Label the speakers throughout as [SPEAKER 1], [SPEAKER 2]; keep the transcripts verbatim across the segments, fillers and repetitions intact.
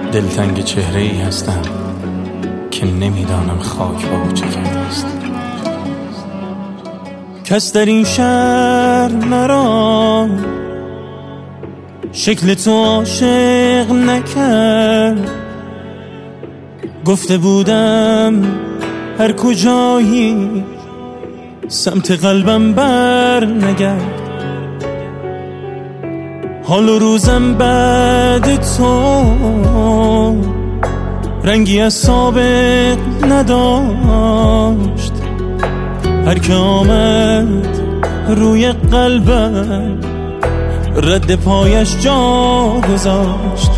[SPEAKER 1] دلتنگ چهره ای هستم که نمیدانم خاک با او چه کرده است. کس در این شهر مرا شکل تو عاشق نکرد. گفته بودم هر کجایی سمت قلبم بر نگرد. حال و روزم بعد تو رنگی از سابق نداشت. هر که آمد روی قلبم رد پایش جا گذاشت.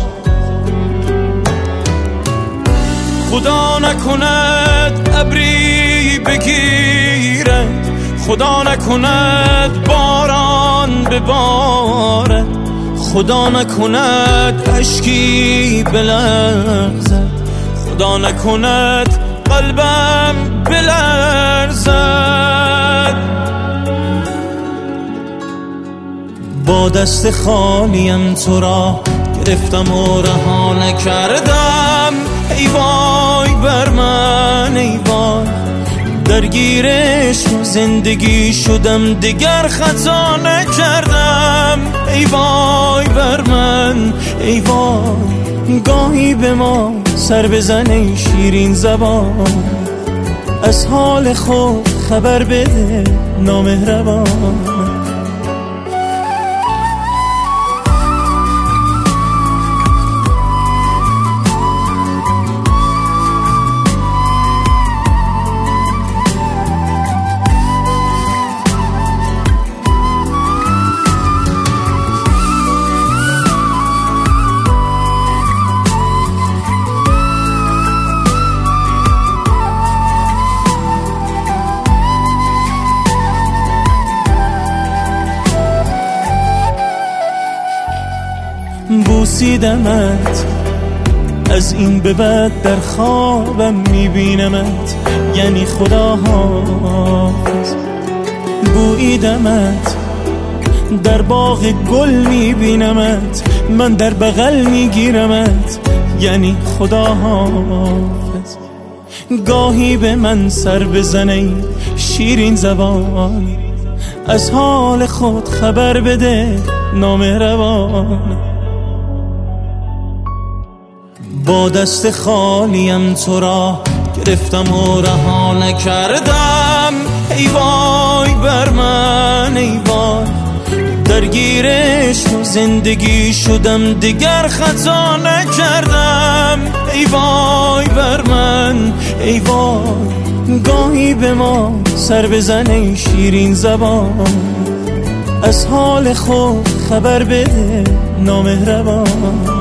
[SPEAKER 1] خدا نکند ابری بگیرد، خدا نکند باران ببارد، خدا نکند اشکی بلرزد، خدا نکند قلبم بلرزد. با دست خالیم تو را گرفتم و رها نکردم. ای وای بر من ای وای، درگیرش زندگی شدم دیگر خطا نکردم. ای وای بر من ای وای، گاهی به ما سر بزنه شیرین زبان، از حال خود خبر بده نامهربان. بوسیدمت، از این به بعد در خوابم میبینمت، یعنی خدا حافظ. بویدمت، در باغ گل میبینمت، من در بغل میگیرمت، یعنی خدا حافظ. گاهی به من سر بزنه شیرین زبان، از حال خود خبر بده نامهربان. با دست خالیم تو را گرفتم و رها نکردم. ای وای بر من ای وای، درگیرش زندگی شدم دیگر خطا نکردم. ای وای بر من ای وای، گاهی به ما سر بزنه شیرین زبان، از حال خود خبر بده نامهربان.